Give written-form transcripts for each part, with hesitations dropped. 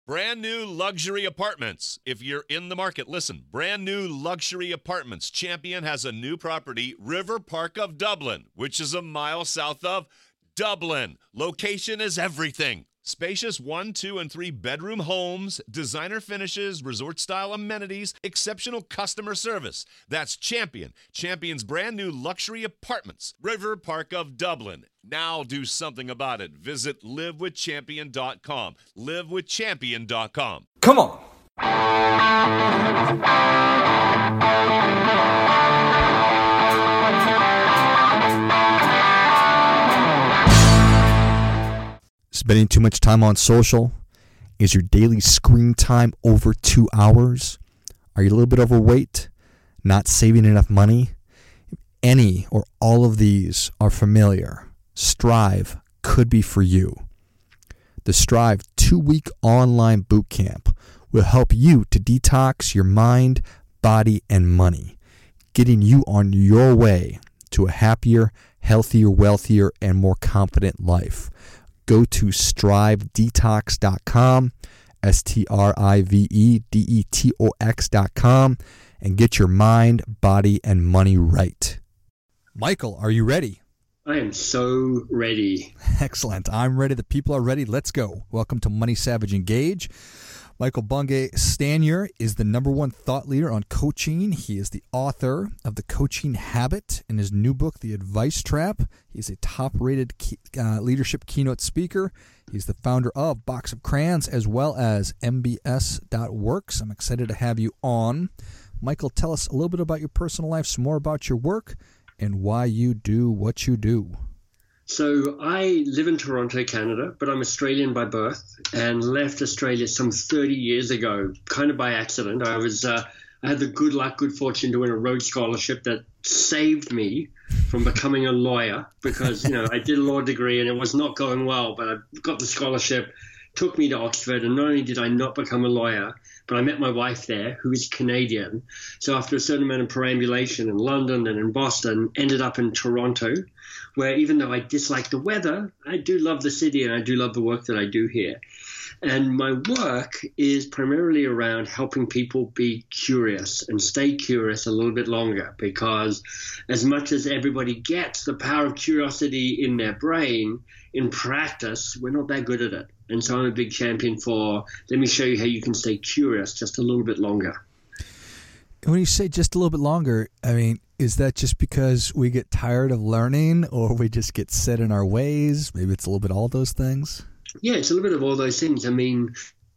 Brand new luxury apartments. If you're in the market, listen. Brand new luxury apartments. Champion has a new property, River Park of Dublin, which is a mile south of Dublin. Location is everything. Spacious 1, 2, and 3 bedroom homes, designer finishes, resort-style amenities, exceptional customer service. That's Champion. Champion's brand new luxury apartments. River Park of Dublin. Now do something about it. Visit livewithchampion.com. Livewithchampion.com. Come on. Spending too much time on social? Is your daily screen time over 2 hours? Are you a little bit overweight? Not saving enough money? If any or all of these are familiar, Strive could be for you. The Strive 2-week online boot camp will help you to detox your mind, body, and money, getting you on your way to a happier, healthier, wealthier, and more confident life. Go to strivedetox.com, strivedetox.com, and get your mind, body, and money right. Michael, are you ready? I am so ready. Excellent. I'm ready. The people are ready. Let's go. Welcome to Money Savage Engage. Michael Bungay Stanier is the #1 thought leader on coaching. He is the author of The Coaching Habit in his new book, The Advice Trap. He's a top-rated leadership keynote speaker. He's the founder of Box of Crayons as well as MBS.works. I'm excited to have you on. Michael, tell us a little bit about your personal life, some more about your work, and why you do what you do. So I live in Toronto, Canada, but I'm Australian by birth and left Australia some 30 years ago, kind of by accident. I had the good fortune to win a Rhodes Scholarship that saved me from becoming a lawyer because, I did a law degree and it was not going well, but I got the scholarship, took me to Oxford, and not only did I not become a lawyer, but I met my wife there, who is Canadian. So after a certain amount of perambulation in London and in Boston, ended up in Toronto, where even though I dislike the weather, I do love the city and I do love the work that I do here. And my work is primarily around helping people be curious and stay curious a little bit longer, because as much as everybody gets the power of curiosity in their brain, in practice, we're not that good at it. And so I'm a big champion for, let me show you how you can stay curious just a little bit longer. And when you say just a little bit longer, I mean, is that just because we get tired of learning or we just get set in our ways? Maybe it's a little bit all those things? Yeah, it's a little bit of all those things. I mean,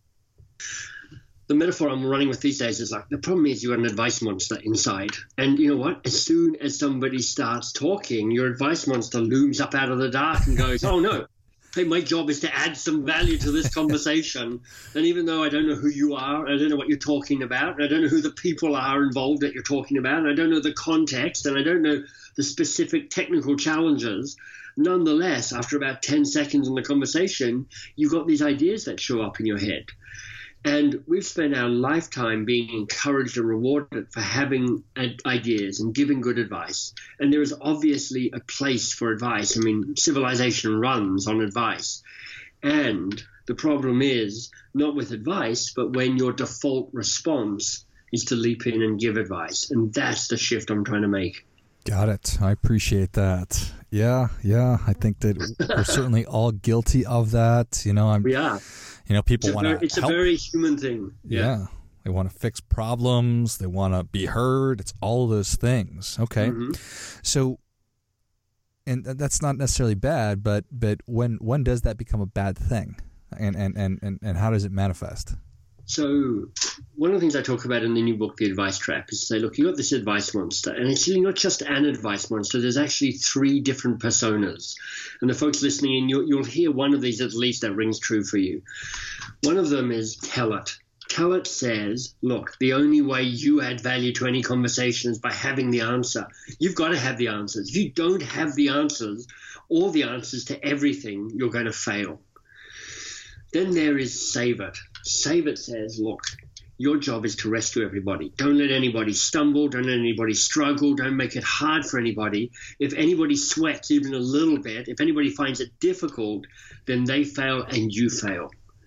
the metaphor I'm running with these days is like, the problem is you got an advice monster inside. And you know what? As soon as somebody starts talking, your advice monster looms up out of the dark and goes, oh no, hey, my job is to add some value to this conversation. And even though I don't know who you are, I don't know what you're talking about, and I don't know who the people are involved that you're talking about, and I don't know the context, and I don't know the specific technical challenges, nonetheless, after about 10 seconds in the conversation, you got these ideas that show up in your head. And we've spent our lifetime being encouraged and rewarded for having ideas and giving good advice. And there is obviously a place for advice. I mean, civilization runs on advice. And the problem is not with advice, but when your default response is to leap in and give advice. And that's the shift I'm trying to make. Got it. I appreciate that. Yeah. I think that we're certainly all guilty of that. We are. People want to help. It's a very human thing. Yeah. They want to fix problems. They want to be heard. It's all those things. Okay. Mm-hmm. So, and that's not necessarily bad, but when does that become a bad thing? And how does it manifest? So one of the things I talk about in the new book, The Advice Trap, is to say, look, you got this advice monster, and it's really not just an advice monster. There's actually 3 different personas. And the folks listening in, you'll hear one of these at least that rings true for you. One of them is tell it. Tell it says, look, the only way you add value to any conversation is by having the answer. You've got to have the answers. If you don't have the answers, all the answers to everything, you're going to fail. Then there is save it. Save it says, look, your job is to rescue everybody. Don't let anybody stumble. Don't let anybody struggle. Don't make it hard for anybody. If anybody sweats even a little bit, if anybody finds it difficult, then they fail and you fail.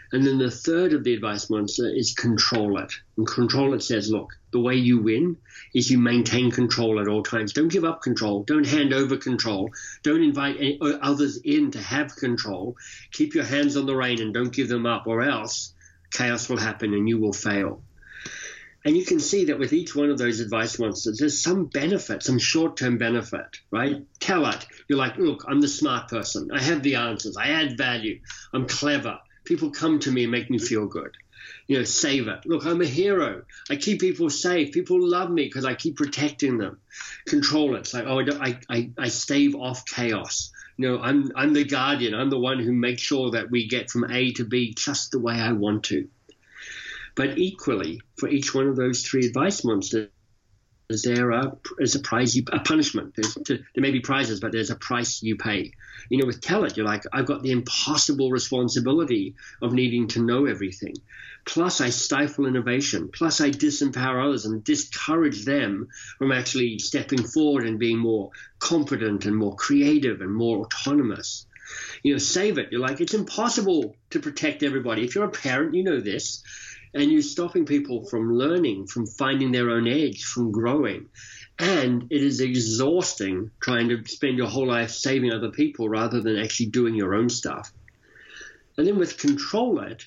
And then the third of the advice monster is control it. And control it says, look, the way you win is you maintain control at all times. Don't give up control. Don't hand over control. Don't invite others in to have control. Keep your hands on the rein and don't give them up, or else chaos will happen and you will fail. And you can see that with each one of those advice monsters, there's some benefit, some short-term benefit, right? Tell it. You're like, look, I'm the smart person. I have the answers. I add value. I'm clever. People come to me and make me feel good. Save it. Look, I'm a hero. I keep people safe. People love me because I keep protecting them. Control it. It's like, I stave off chaos. I'm the guardian. I'm the one who makes sure that we get from A to B just the way I want to. But equally, for each one of those three advice monsters, there is a prize, a punishment. There may be prizes, but there's a price you pay. With Tell It, you're like, I've got the impossible responsibility of needing to know everything. Plus, I stifle innovation. Plus, I disempower others and discourage them from actually stepping forward and being more confident and more creative and more autonomous. Save it. You're like, it's impossible to protect everybody. If you're a parent, you know this. And you're stopping people from learning, from finding their own edge, from growing. And it is exhausting trying to spend your whole life saving other people rather than actually doing your own stuff. And then with Control It,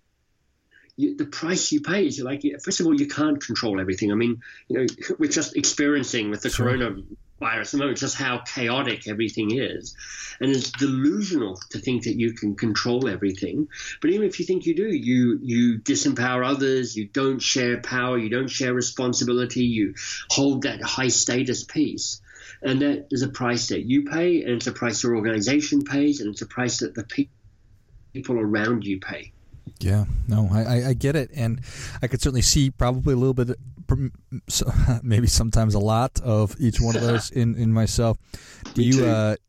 the price you pay is, first of all, you can't control everything. I mean, we're just experiencing with the coronavirus at the moment just how chaotic everything is. And it's delusional to think that you can control everything. But even if you think you do, you disempower others, you don't share power, you don't share responsibility, you hold that high status piece. And that is a price that you pay, and it's a price your organization pays, and it's a price that the people around you pay. Yeah, no, I get it, and I could certainly see probably a little bit, maybe sometimes a lot of each one of those in myself. Do you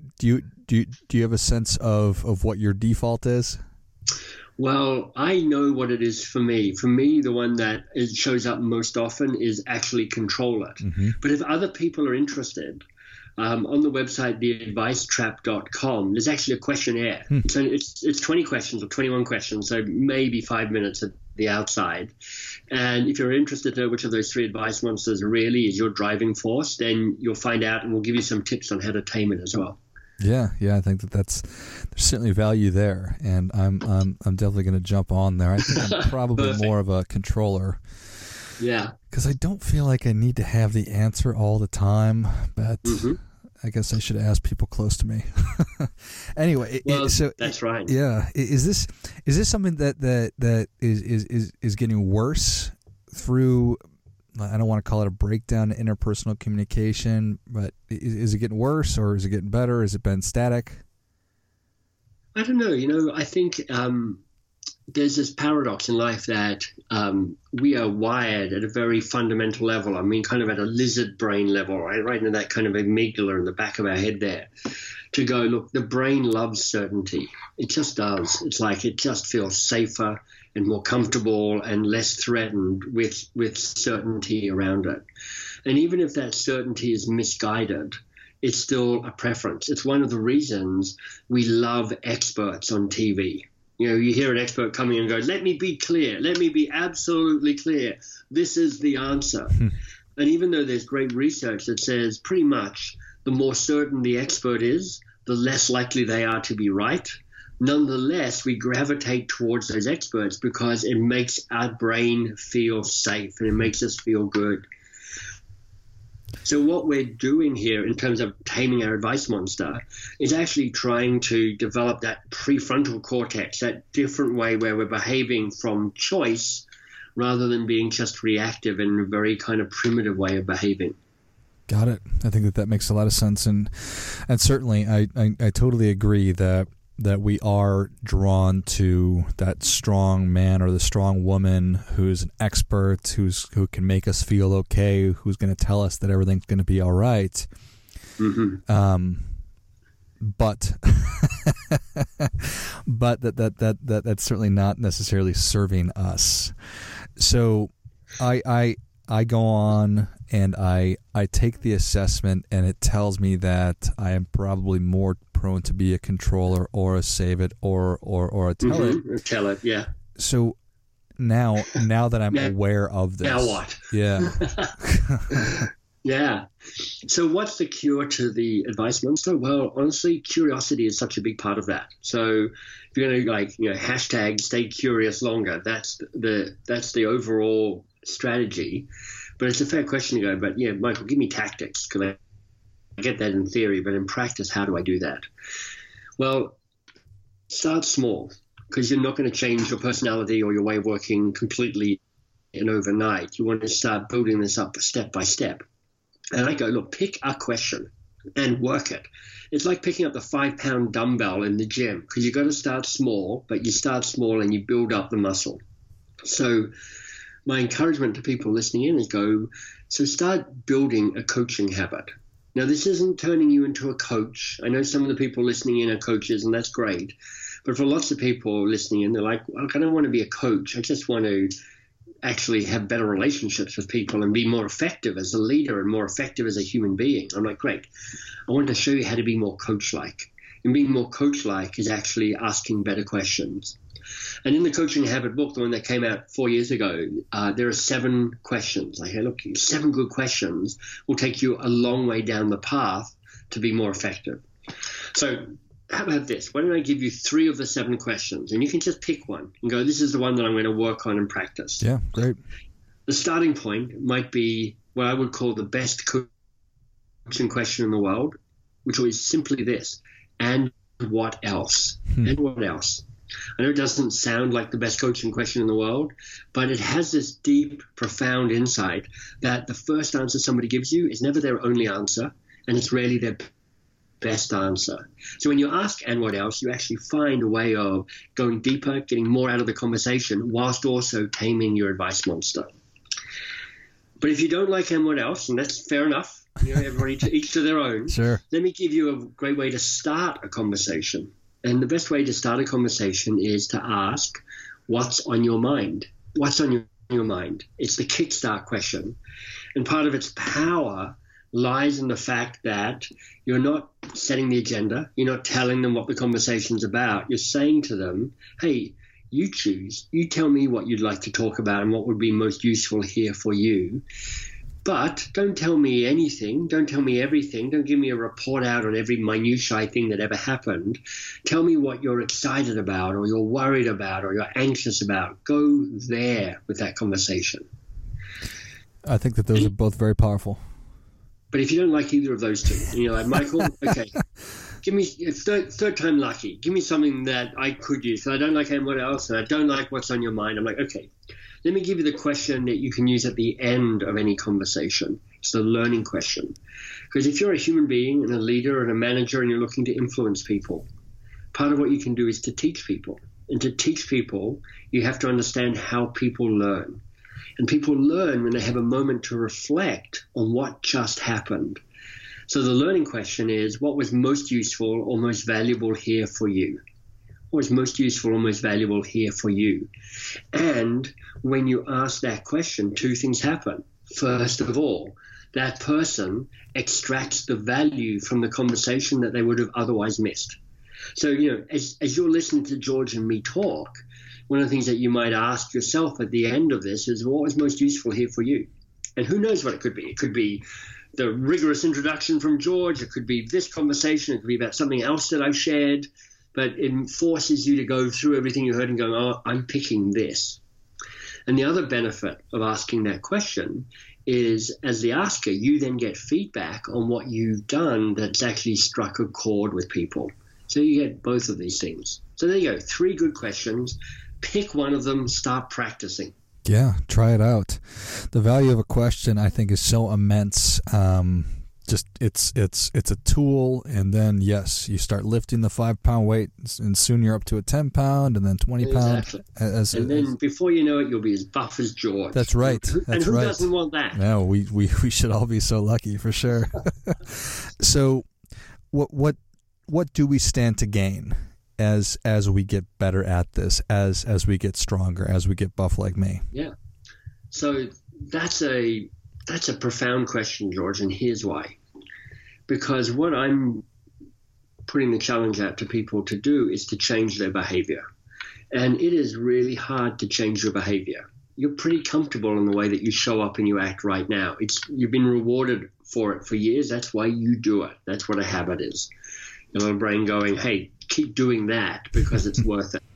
have a sense of what your default is? Well, I know what it is for me. For me, the one that shows up most often is actually Control It. Mm-hmm. But if other people are interested, on the website, theadvicetrap.com, there's actually a questionnaire. So it's 20 questions or 21 questions, so maybe 5 minutes at the outside. And if you're interested to know which of those three advice monsters really is your driving force, then you'll find out, and we'll give you some tips on how to tame it as well. Yeah, I think there's certainly value there, and I'm definitely going to jump on there. I think I'm probably more of a controller. Yeah, because I don't feel like I need to have the answer all the time, but I guess I should ask people close to me. Anyway, so that's right. Yeah, is this something that is getting worse through? I don't want to call it a breakdown in interpersonal communication, but is it getting worse, or is it getting better? Has it been static? I don't know. I think there's this paradox in life that we are wired at a very fundamental level. I mean, kind of at a lizard brain level, right into that kind of amygdala in the back of our head there, to go, look, the brain loves certainty. It just does. It's like it just feels safer and more comfortable and less threatened with certainty around it. And even if that certainty is misguided, it's still a preference. It's one of the reasons we love experts on TV. You hear an expert coming and go, let me be clear. Let me be absolutely clear. This is the answer. And even though there's great research that says pretty much the more certain the expert is, the less likely they are to be right, nonetheless, we gravitate towards those experts because it makes our brain feel safe and it makes us feel good. So what we're doing here in terms of taming our advice monster is actually trying to develop that prefrontal cortex, that different way where we're behaving from choice rather than being just reactive in a very kind of primitive way of behaving. Got it. I think that makes a lot of sense. And certainly I totally agree that we are drawn to that strong man or the strong woman who's an expert, who can make us feel okay, who's going to tell us that everything's going to be all right. Mm-hmm. But that's certainly not necessarily serving us. So I go on and I take the assessment, and it tells me that I am probably more prone to be a controller or a save it or a tell it. Tell it, yeah. So now that I'm aware of this. Now what? Yeah. Yeah. So what's the cure to the advice monster? Well, honestly, curiosity is such a big part of that. So if you're going to hashtag stay curious longer, that's the overall strategy. But it's a fair question to go, but yeah, Michael, give me tactics, because I get that in theory, but in practice, how do I do that? Well, start small, because you're not going to change your personality or your way of working completely and overnight. You want to start building this up step by step. And I go, look, pick a question and work it. It's like picking up the 5-pound dumbbell in the gym, because you've got to start small, but you start small and you build up the muscle. So my encouragement to people listening in is so start building a coaching habit. Now, this isn't turning you into a coach. I know some of the people listening in are coaches, and that's great. But for lots of people listening in, they're like, well, I don't want to be a coach. I just want to actually have better relationships with people and be more effective as a leader and more effective as a human being. I'm like, great. I want to show you how to be more coach-like. And being more coach-like is actually asking better questions. And in the Coaching Habit book, the one that came out 4 years ago, there are 7 questions. Like, hey, look, 7 good questions will take you a long way down the path to be more effective. So how about this? Why don't I give you 3 of the 7 questions, and you can just pick one and go, this is the one that I'm going to work on and practice. Yeah, great. The starting point might be what I would call the best coaching question in the world, which is simply this: and what else? And what else? I know it doesn't sound like the best coaching question in the world, but it has this deep, profound insight that the first answer somebody gives you is never their only answer, and it's rarely their best answer. So when you ask and what else, you actually find a way of going deeper, getting more out of the conversation, whilst also taming your advice monster. But if you don't like and what else, and that's fair enough, everybody each to their own. Sure. Let me give you a great way to start a conversation. And the best way to start a conversation is to ask, what's on your mind? What's on your mind? It's the kickstart question. And part of its power lies in the fact that you're not setting the agenda. You're not telling them what the conversation's about. You're saying to them, hey, you choose. You tell me what you'd like to talk about and what would be most useful here for you. But don't tell me anything. Don't tell me everything. Don't give me a report out on every minutiae thing that ever happened. Tell me what you're excited about, or you're worried about, or you're anxious about. Go there with that conversation. I think that those are both very powerful. But if you don't like either of those two, and you're like, Michael, okay, give me third time lucky. Give me something that I could use. So I don't like what else, and I don't like what's on your mind. I'm like, okay, let me give you the question that you can use at the end of any conversation. It's the learning question. Because if you're a human being and a leader and a manager and you're looking to influence people, part of what you can do is to teach people. And to teach people, you have to understand how people learn. And people learn when they have a moment to reflect on what just happened. So the learning question is, what was most useful or most valuable here for you? What was most useful or most valuable here for you? And when you ask that question, 2 things happen. First of all, that person extracts the value from the conversation that they would have otherwise missed. So, as you're listening to George and me talk, one of the things that you might ask yourself at the end of this is, what was most useful here for you? And who knows what it could be? It could be the rigorous introduction from George. It could be this conversation. It could be about something else that I've shared. But it forces you to go through everything you heard and go, oh, I'm picking this. And the other benefit of asking that question is, as the asker, you then get feedback on what you've done that's actually struck a chord with people. So you get both of these things. So there you go. 3 good questions. Pick one of them. Start practicing. Yeah, try it out. The value of a question, I think, is so immense. It's a tool, and then yes, you start lifting the 5-pound weight, and soon you're up to a 10-pound, and then 20 pound. Exactly. And then before you know it, you'll be as buff as George. That's right. And who doesn't want that? No, we should all be so lucky for sure. So, what do we stand to gain as we get better at this, as we get stronger, as we get buff like me? Yeah. So that's a profound question, George, and here's why. Because what I'm putting the challenge out to people to do is to change their behavior. And it is really hard to change your behavior. You're pretty comfortable in the way that you show up and you act right now. You've been rewarded for it for years. That's why you do it. That's what a habit is. Your little brain going, hey, keep doing that because it's worth it.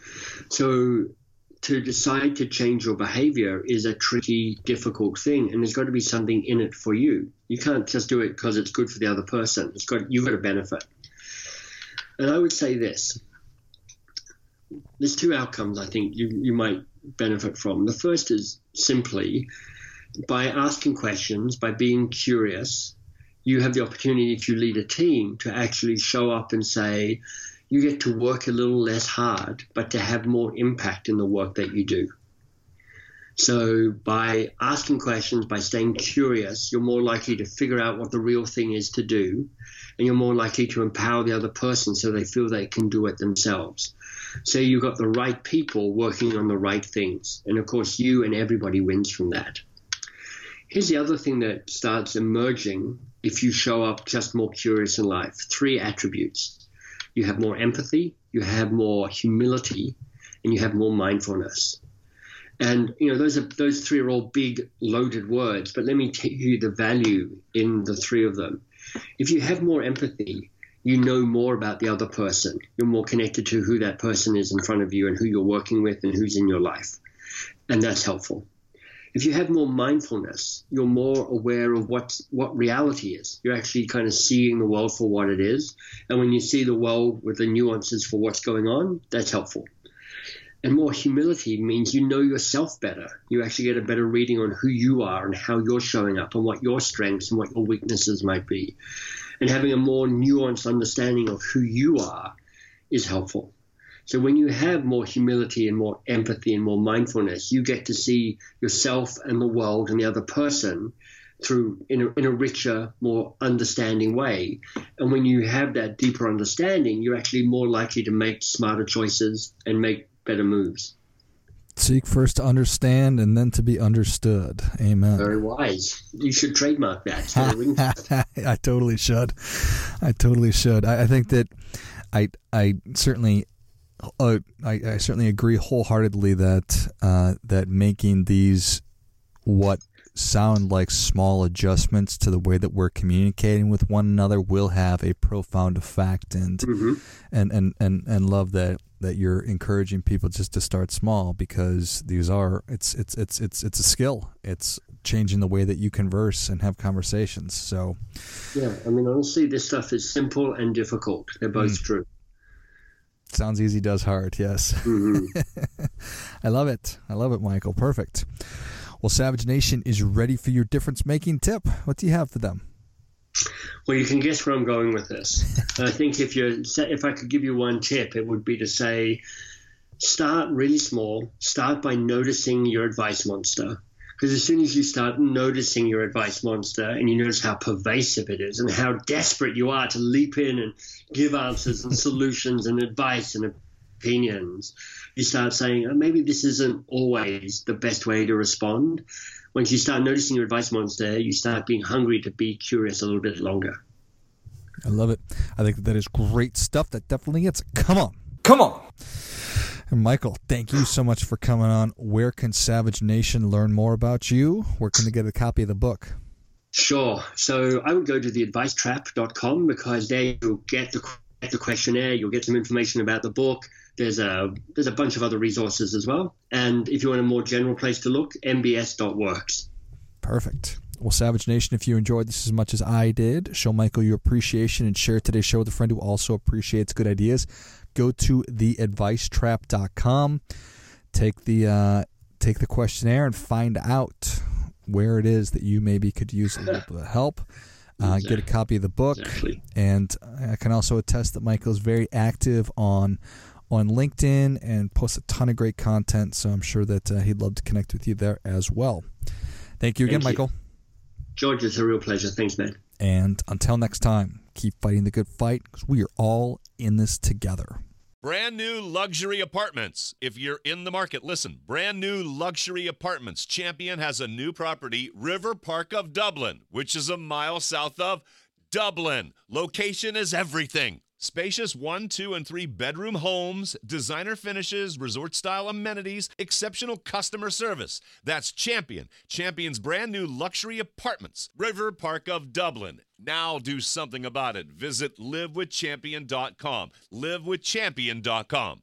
So to decide to change your behavior is a tricky, difficult thing, and there's got to be something in it for you. You can't just do it because it's good for the other person. You've got to benefit. And I would say this. There's two outcomes I think you might benefit from. The first is simply by asking questions, by being curious, you have the opportunity, if you lead a team, to actually show up and say, you get to work a little less hard, but to have more impact in the work that you do. So by asking questions, by staying curious, you're more likely to figure out what the real thing is to do, and you're more likely to empower the other person so they feel they can do it themselves. So you've got the right people working on the right things. And of course, you and everybody wins from that. Here's the other thing that starts emerging if you show up just more curious in life. 3 attributes. You have more empathy, you have more humility, and you have more mindfulness. And, those 3 are all big, loaded words, but let me tell you the value in the 3 of them. If you have more empathy, you know more about the other person. You're more connected to who that person is in front of you and who you're working with and who's in your life. And that's helpful. If you have more mindfulness, you're more aware of what reality is. You're actually kind of seeing the world for what it is. And when you see the world with the nuances for what's going on, that's helpful. And more humility means you know yourself better. You actually get a better reading on who you are and how you're showing up and what your strengths and what your weaknesses might be. And having a more nuanced understanding of who you are is helpful. So when you have more humility and more empathy and more mindfulness, you get to see yourself and the world and the other person in a richer, more understanding way. And when you have that deeper understanding, you're actually more likely to make smarter choices and make better moves. Seek first to understand and then to be understood. Amen. Very wise. You should trademark that. I totally should. I think that I certainly agree wholeheartedly that making these what sound like small adjustments to the way that we're communicating with one another will have a profound effect, and love that you're encouraging people just to start small, because it's a skill. It's changing the way that you converse and have conversations. So yeah, I mean, honestly, this stuff is simple and difficult. They're both true. Sounds easy, does hard. Yes. Mm-hmm. I love it, Michael. Perfect. Well, Savage Nation is ready for your difference-making tip. What do you have for them? Well, you can guess where I'm going with this. I think if I could give you one tip, it would be to say, start really small. Start by noticing your advice monster. Because as soon as you start noticing your advice monster and you notice how pervasive it is and how desperate you are to leap in and give answers and solutions and advice and opinions, you start saying, oh, maybe this isn't always the best way to respond. Once you start noticing your advice monster, you start being hungry to be curious a little bit longer. I love it. I think that is great stuff. That definitely gets it. Come on. And Michael, thank you so much for coming on. Where can Savage Nation learn more about you? Where can they get a copy of the book? Sure. So I would go to theadvicetrap.com, because there you'll get the questionnaire, you'll get some information about the book. There's a bunch of other resources as well. And if you want a more general place to look, mbs.works. Perfect. Well, Savage Nation, if you enjoyed this as much as I did, show Michael your appreciation and share today's show with a friend who also appreciates good ideas. Go to theadvicetrap.com, take the questionnaire and find out where it is that you maybe could use a little bit of help. Get a copy of the book. Exactly. And I can also attest that Michael is very active on LinkedIn and posts a ton of great content, so I'm sure that he'd love to connect with you there as well. Thank you again, Michael. George, it's a real pleasure. Thanks, man. And until next time, keep fighting the good fight, because we are all in this together. Brand new luxury apartments. If you're in the market, listen. Brand new luxury apartments. Champion has a new property, River Park of Dublin, which is a mile south of Dublin. Location is everything. Spacious 1, 2, and 3 bedroom homes, designer finishes, resort-style amenities, exceptional customer service. That's Champion. Champion's brand new luxury apartments. River Park of Dublin. Now do something about it. Visit livewithchampion.com. livewithchampion.com.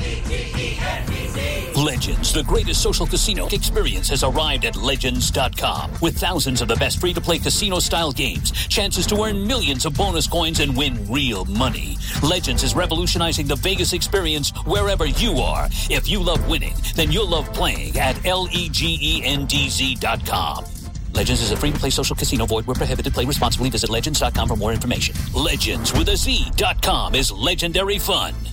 Legends, the greatest social casino experience, has arrived at Legends.com. With thousands of the best free-to-play casino-style games, chances to earn millions of bonus coins and win real money. Legends is revolutionizing the Vegas experience wherever you are. If you love winning, then you'll love playing at LEGENDZ.com. Legends is a free-to-play social casino. Void where prohibited. Play responsibly. Visit Legends.com for more information. Legends with a Z.com is legendary fun.